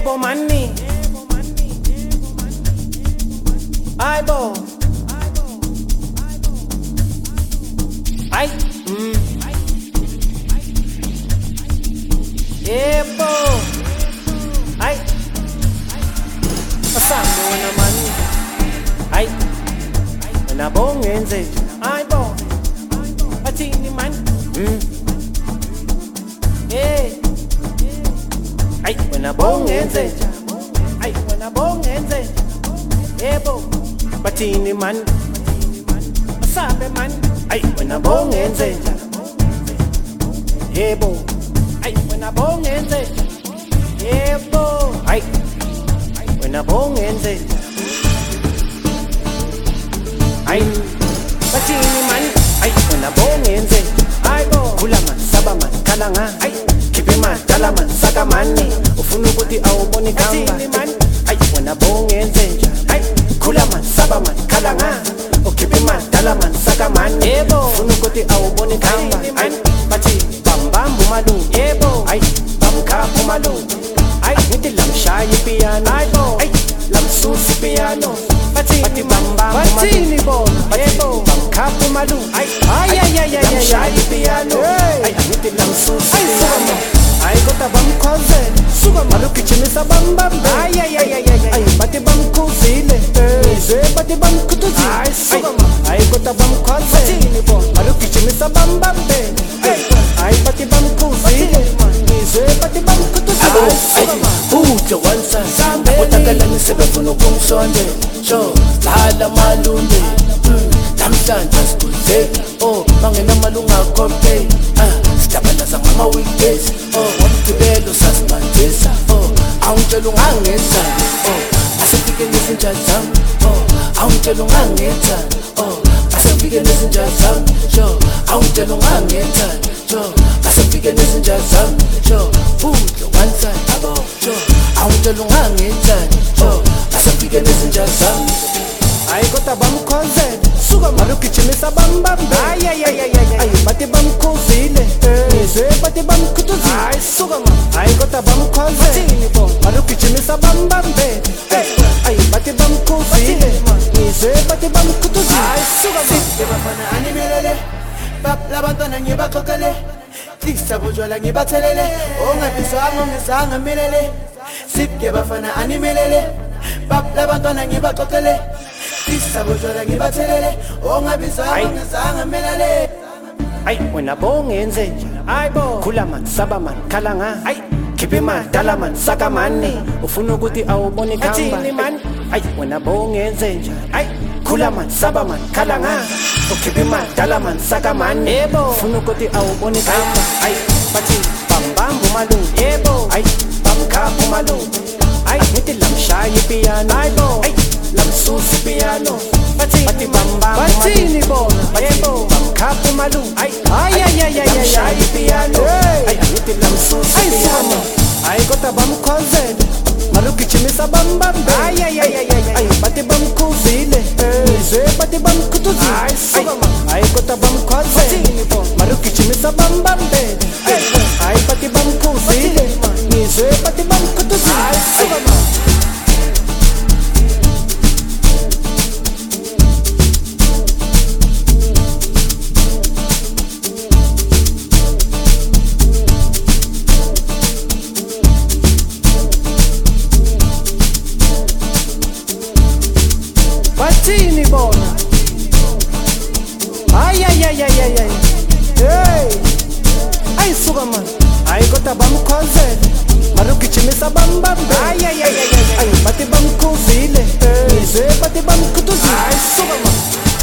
Yebo mani Aibo Ay Yebo Ay Pasando naman Ay Nabongenze Aibo Patini man Ay nabongenze Ay nabongenze Yebo Patini man Asabe man Ay nabongenze Yebo Ay nabongenze Yebo Ay nabongenze Ay Patini man Ay nabongenze Aibo Kula man saba man kala nga Ay kipi man dala man saka mani ufuna ukuthi awubone kamba Ay nabongenze Ay kula man saba man kala nga ukipi man dala man saka mani ufuna ukuthi awubone kamba Ay bathi bambambu malu yebo Ay bamkhaphu malu Ay ngithi lamshaya piano Ay lamsusi piano bathi bambambu malu yebo bamkhaphu malu Ay lamshaya piano Ay ngithi lamsusi piano Ay kota bamkhwazela suka malukichimisa bambambe Ay bathi bamkhuzile Nizwe bathi bamkhutuzile Ay kota bamkhwazela malukichimisa bambambe Ay bathi bamkhuzile Nizwe bathi bamkhutuzile Uja wansa Watakalani sebefuna ukumsonde Sho, lahala malunde Namhlanje asikuze Bangena malunga kopay Sitabalaza ngama-weekdays Ngomgibelo sasimandisa Awungitshela ungangeza Asefike nezinja zami Awungitshela ungangeza Asefike nezinja zami Awungitshela ungangeza Asefike nezinja zami Udlo one side Awungitshela ungangeza Asefike nezinja zami Ay kota bamkhwazela suka malukichimisa bambambe Ay bathi bamkhuzile Nizwe bathi bamkhutuzile Ay kota bamkhwazela malukichimisa bambambe Ay bathi bamkhuzile Nizwe bathi bamkhutuzile Sipke bafana animelele labantwana ngibaqoqele Hlisa bujwala ngibathelele Ongabizwanga ungizanga melele Sipke bafana animelele labantwana ngibaqoqele Hlisa bujwala ngibathelele Ongabizwanga ungizanga melele Ay nabongenze Aibo Khula man saba man khala nga Ay kipi man dala man saka mani ufuna ukuthi awubone kamba Ay nabongenze Ay Khula man saba man khala nga ukipi man dala man saka mani ufuna ukuthi awubone kamba Ay bathi bambambu malu yebo Ay bamkhaphu malu Ay ngithi lamshaya piano Ay lamsusi piano bathi bambambu malu yebo bamkhaphu malu Ay lamshaya piano Ay ngithi lamsusi piano Ay kota bamkhwazela malukichimisa bambambe Ay bathi bamkhuzile Nizwe bathi bamkhutuzile Ay kota bamkhwazela malukichimisa bambambe Ay bathi bamkhuzile Nizwe bathi bamkhutuzile Bathini bona Ay Ay suka man Ay kota bamkhwazela malukichimisa bambambe Ay bathi bamkhuzile Nizwe bathi bamkhutuzile